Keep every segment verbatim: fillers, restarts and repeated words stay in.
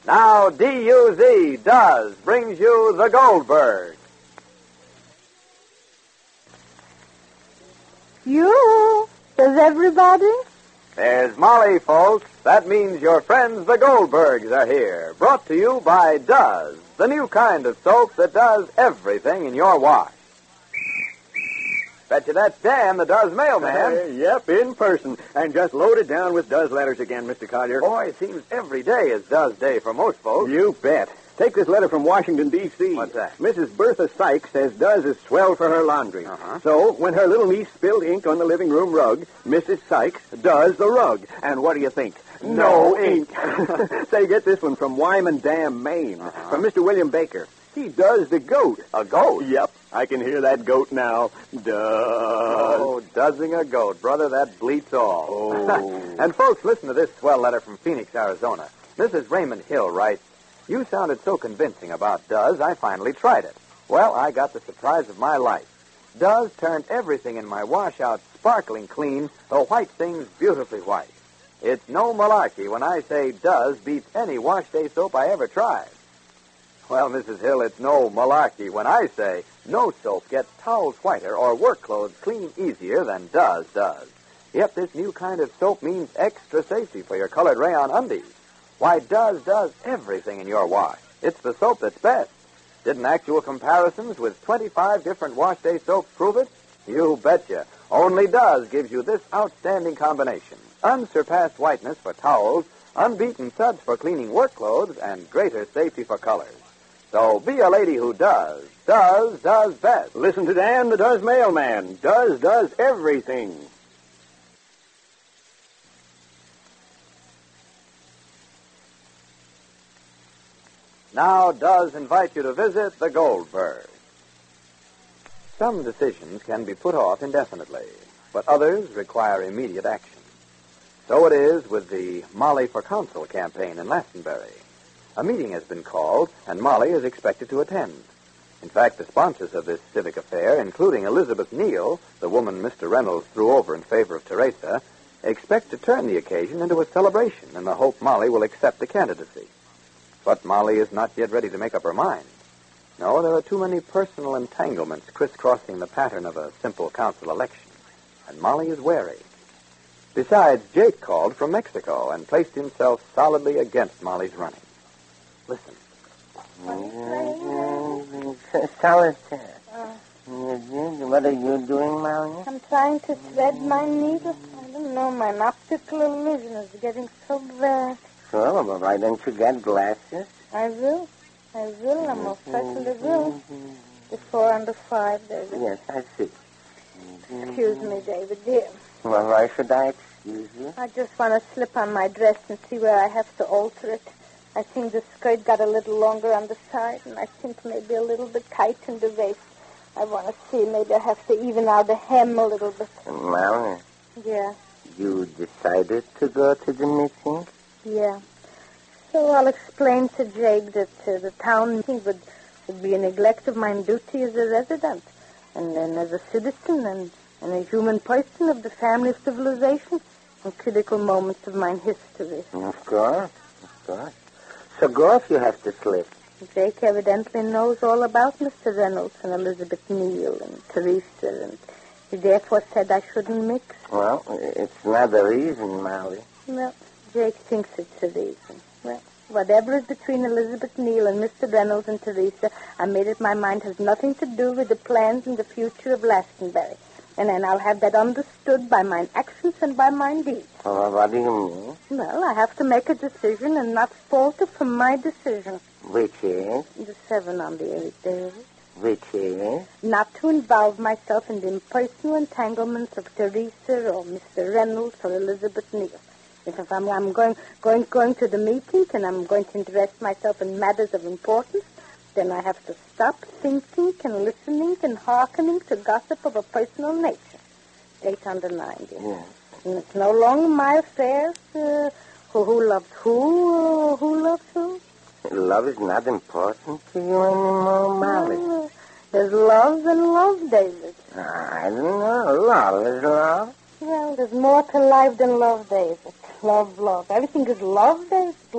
Now, D U Z, Does, brings you the Goldberg. You? Does everybody? There's Molly, folks. That means your friends, the Goldbergs, are here. Brought to you by Does, the new kind of soap that does everything in your wash. Bet you that's Dan, the Does mailman. Uh, yep, in person. And just loaded down with Does letters again, Mister Collier. Boy, it seems every day is Does Day for most folks. You bet. Take this letter from Washington, D C What's that? Missus Bertha Sykes says Does is swell for her laundry. Uh-huh. So, when her little niece spilled ink on the living room rug, Missus Sykes does the rug. And what do you think? No, No ink. Say, get this one from Wyman Dam, Maine. Uh-huh. From Mister William Baker. He does the goat. A goat? Yep, I can hear that goat now. Does. Oh, doesing a goat, brother, that bleats all. Oh. And, folks, listen to this swell letter from Phoenix, Arizona. Missus Raymond Hill writes, "You sounded so convincing about Does, I finally tried it. Well, I got the surprise of my life. Does turned everything in my wash out sparkling clean, the white things beautifully white. It's no malarkey when I say Does beats any wash day soap I ever tried. Well, Missus Hill, it's no malarkey when I say no soap gets towels whiter or work clothes clean easier than Does does. Yep, this new kind of soap means extra safety for your colored rayon undies. Why, Does does everything in your wash. It's the soap that's best. Didn't actual comparisons with twenty-five different wash day soaps prove it? You betcha. Only Does gives you this outstanding combination. Unsurpassed whiteness for towels, unbeaten suds for cleaning work clothes, and greater safety for colors. So be a lady who does. Does, does best. Listen to Dan, the Does mailman. Does, does everything. Now Does invite you to visit the Goldberg. Some decisions can be put off indefinitely, but others require immediate action. So it is with the Molly for Council campaign in Glastonbury. A meeting has been called, and Molly is expected to attend. In fact, the sponsors of this civic affair, including Elizabeth Neal, the woman Mister Reynolds threw over in favor of Teresa, expect to turn the occasion into a celebration in the hope Molly will accept the candidacy. But Molly is not yet ready to make up her mind. No, there are too many personal entanglements crisscrossing the pattern of a simple council election, and Molly is wary. Besides, Jake called from Mexico and placed himself solidly against Molly's running. Listen. Solitaire. What are you doing, Molly? I'm trying to thread my needle. I don't know, my optical illusion is getting so bad. Sure, but why don't you get glasses? I will. I will. I most certainly will. Before under five, David. Yes, I see. Excuse me, David, dear. Well, why should I excuse you? I just want to slip on my dress and see where I have to alter it. I think the skirt got a little longer on the side, and I think maybe a little bit tight in the waist. I want to see. Maybe I have to even out the hem a little bit. Molly, Yeah, you decided to go to the meeting? yeah. So I'll explain to Jake that uh, the town meeting would, would be a neglect of my duty as a resident, and then as a citizen and, and a human person of the family of civilization, and critical moments of my history. Of course, of course. So go if you have to slip. Jake evidently knows all about Mister Reynolds and Elizabeth Neal and Teresa, and he therefore said I shouldn't mix. Well, it's not a reason, Molly. Well, Jake thinks it's a reason. Well, whatever is between Elizabeth Neal and Mister Reynolds and Teresa, I made up my mind has nothing to do with the plans and the future of Glastonbury. And then I'll have that understood by mine actions and by mine deeds. Well, what do you mean? Well, I have to make a decision and not falter from my decision. Which is? The seven on the eight, David. Which is? Not to involve myself in the impersonal entanglements of Teresa or Mister Reynolds or Elizabeth Neal. If I'm, I'm going, going, going to the meetings and I'm going to interest myself in matters of importance, then I have to stop thinking and listening and hearkening to gossip of a personal nature. Eight under nine, dear. Yes. And it's no longer my affair uh, who, who loves who, uh, who loves who. Love is not important to you anymore, Molly. Uh, there's love and love, David. I don't know. Love is love. Well, there's more to life than love, David. Love, love. Everything is love, there's love.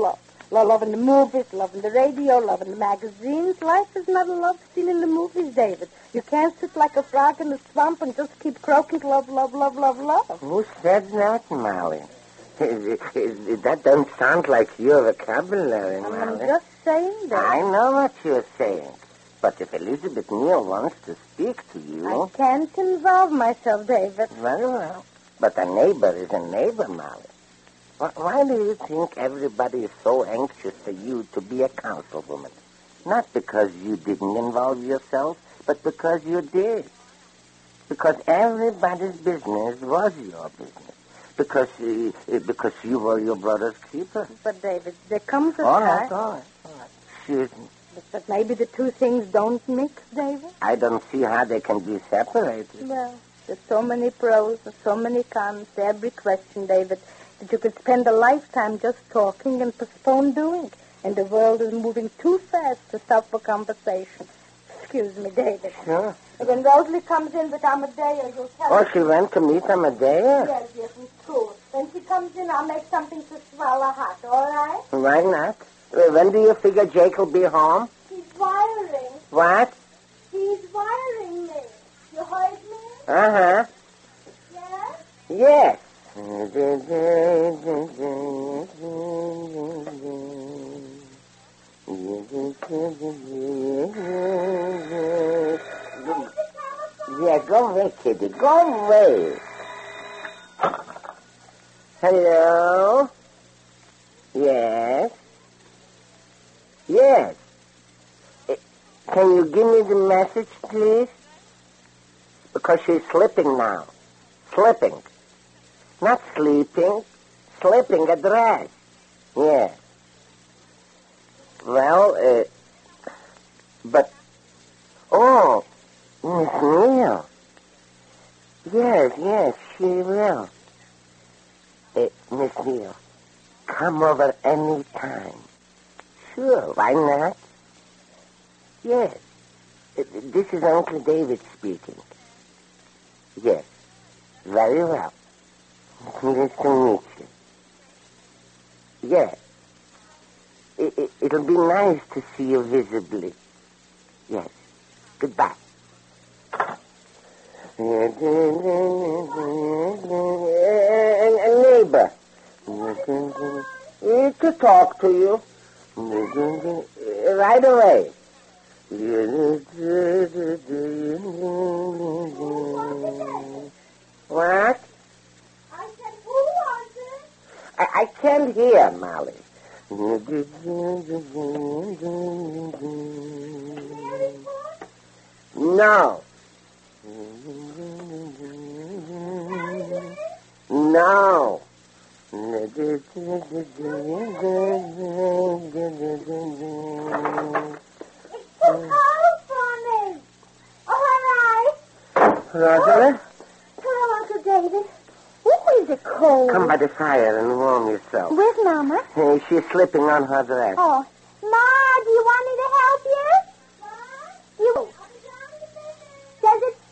Lo- Loving the movies, loving the radio, loving the magazines. Life is not a love scene in the movies, David. You can't sit like a frog in the swamp and just keep croaking love, love, love, love, love. Who said that, Molly? That don't sound like your vocabulary, I'm Molly. just saying that. I know what you're saying. But if Elizabeth Neal wants to speak to you... I can't involve myself, David. Very well. But a neighbor is a neighbor, Molly. Why, why do you think everybody is so anxious for you to be a councilwoman? Not because you didn't involve yourself, but because you did. Because everybody's business was your business. Because uh, because you were your brother's keeper. But, David, there comes a All time... right, all right, all right. Excuse me. But maybe the two things don't mix, David? I don't see how they can be separated. Well, there's so many pros and so many cons to every question, David, that you could spend a lifetime just talking and postpone doing. And the world is moving too fast to stop for conversation. Excuse me, David. Sure. When Rosalie comes in with Amadeo, you'll tell Oh, her... she went to meet Amadeo? Yes, yes, from school. When she comes in, I'll make something to swallow hot, all right? Why not? Uh, When do you figure Jake will be home? He's wiring. What? He's wiring me. You heard me? Uh-huh. Yes? Yes. Yeah, go away, kitty. Go away. Hello? Yes? Yes. Eh, Can you give me the message, please? Because she's slipping now. Slipping. Not sleeping. Slipping a dress. Yeah. Well, uh, but, oh, Miss Neal. Yes, yes, she will. Uh, Miss Neal, come over any time. Sure, why not? Yes. Uh, This is Uncle David speaking. Yes. Very well. Nice to meet you. Yes. It, it, it'll be nice to see you visibly. Yes. Goodbye. A neighbor. To talk to you. Right away. What? I said, who was it? I, I can't hear, Molly. No. No. It's too cold for me. Oh, all right. Rosalind, Hello, Uncle David. Oh, is it cold? come by the fire and warm yourself. Where's Mama? Hey, she's slipping on her dress. Oh, Ma, do you want me to help you? Ma? You... Does it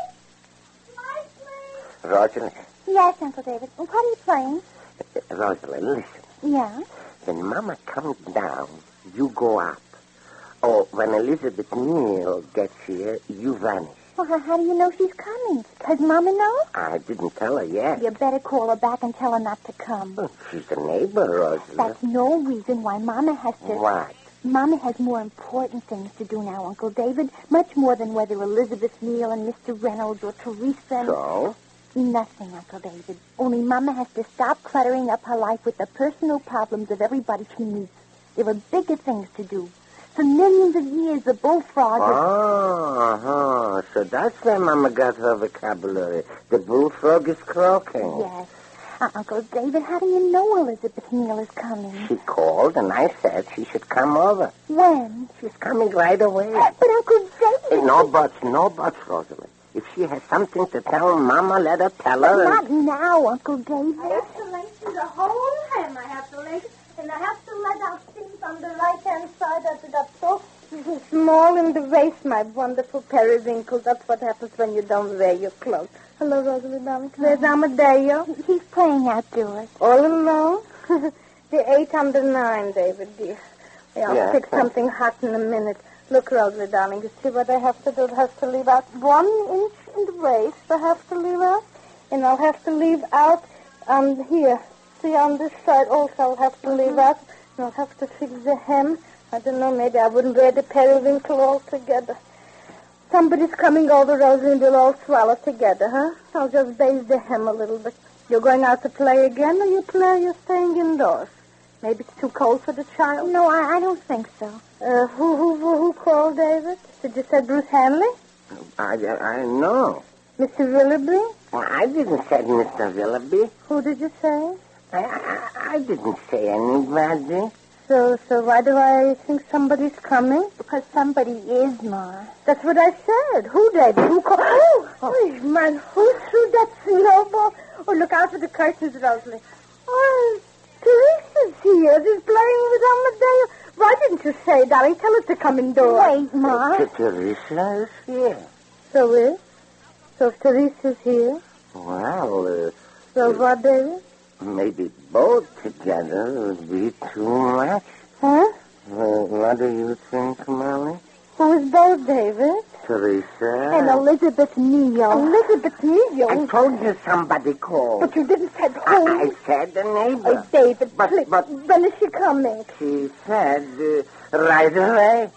fit? Rosalind, Yes, Uncle David. And what are you playing? Rosalind, listen. Yeah. When Mama comes down, you go up. Or when Elizabeth Neal gets here, you vanish. Well, how- how do you know she's coming? Does Mama know? I didn't tell her yet. You better call her back and tell her not to come. Oh, she's a neighbor, Rosalind. That's no reason why Mama has to... What? Mama has more important things to do now, Uncle David. Much more than whether Elizabeth Neal and Mister Reynolds or Teresa and... So? Nothing, Uncle David. Only Mama has to stop cluttering up her life with the personal problems of everybody she meets. There are bigger things to do. For millions of years, the bullfrog... has- Oh, so that's where Mama got her vocabulary. The bullfrog is croaking. Yes. Uh, Uncle David, how do you know Elizabeth Neal is coming? She called, and I said she should come over. When? She's coming right away. But Uncle David... Eh, no buts, no buts, Rosalind. If she has something to tell Mama, let her tell her. Not now, Uncle David. I have to lengthen the whole hem. I have to lengthen, and I have to let out things on the right-hand side of it. That's so Small in the waist, my wonderful periwinkle. That's what happens when you don't wear your clothes. Hello, Rosalie, darling. Where's Amadeo? He's playing outdoors. All alone? The eight under nine, David, dear. I'll Yeah. fix something hot in a minute. Look, Rosalie, darling, you see what I have to do? I have to leave out one inch in the waist. I have to leave out. And I'll have to leave out um, here. See, on this side also I'll have to leave out. And I'll have to fix the hem. I don't know, maybe I wouldn't wear the periwinkle altogether. Somebody's coming over, Rosalie, and we'll all swallow together, huh? I'll just base the hem a little bit. You're going out to play again, or you play, you're staying indoors? Maybe it's too cold for the child? No, I, I don't think so. Uh, who, who, who, who called, David? Did you say Bruce Hanley? I, I know. Mister Willoughby? Well, I didn't say Mister Willoughby. Who did you say? I, I, I didn't say anybody. So, so why do I think somebody's coming? Because somebody is, Ma. That's what I said. Who, David? Who called? Oh, oh, man, who threw that snowball? Oh, look out for the curtains, Rosalie. Oh, Teresa's here. She's playing with Amadeo. Why didn't you say, darling? Tell her to come indoors. Wait, Ma. T- Teresa is here. So is? So if Teresa's here, Well, uh, so what, David? maybe both together would be too much. Huh? Uh, what do you think, Molly? Who is both, David? Teresa? And Elizabeth Neal. Elizabeth I Neal. told you somebody called. But you didn't say I, who. I said the neighbor. Oh, David, But- please. but- When is she coming? She said uh, right away.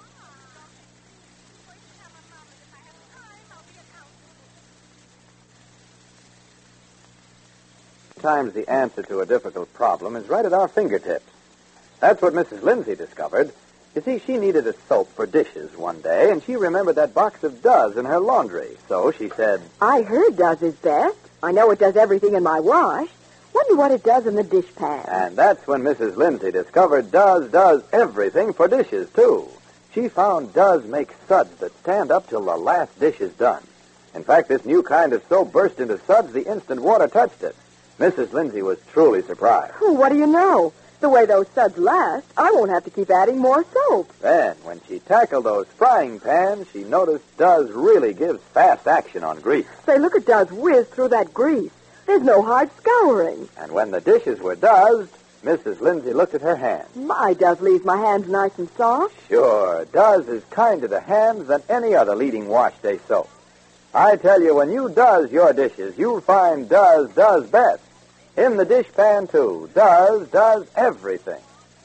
Sometimes the answer to a difficult problem is right at our fingertips. That's what Missus Lindsay discovered. You see, she needed a soap for dishes one day, and she remembered that box of Duz in her laundry. So she said, I heard Duz is best. I know it does everything in my wash. Wonder what it does in the dish pan. and that's when Missus Lindsay discovered Duz does everything for dishes, too. She found Duz makes suds that stand up till the last dish is done. In fact, this new kind of soap burst into suds the instant water touched it. Missus Lindsay was truly surprised. Ooh, what do you know? The way those suds last, I won't have to keep adding more soap. Then, when she tackled those frying pans, she noticed Duz really gives fast action on grease. Say, look at Duz whiz through that grease. There's no hard scouring. And when the dishes were Duzed, Missus Lindsay looked at her hands. My Duz leaves my hands nice and soft. Sure, Duz is kinder to hands than any other leading wash day soap. I tell you, when you Duz your dishes, you'll find Duz does best. In the dish pan, too, Duz does everything.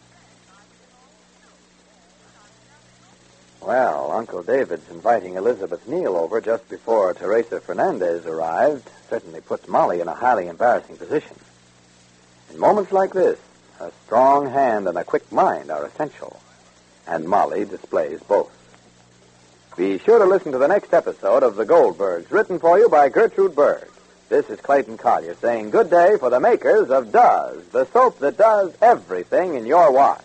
Well, Uncle David's inviting Elizabeth Neal over just before Teresa Fernandez arrived certainly puts Molly in a highly embarrassing position. In moments like this, a strong hand and a quick mind are essential, and Molly displays both. Be sure to listen to the next episode of The Goldbergs, written for you by Gertrude Berg. This is Clayton Collier saying good day for the makers of Duz, the soap that does everything in your wash.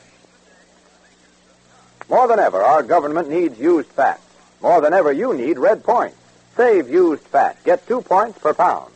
More than ever, our government needs used fat. More than ever, you need Red Points. Save used fat. Get two points per pound.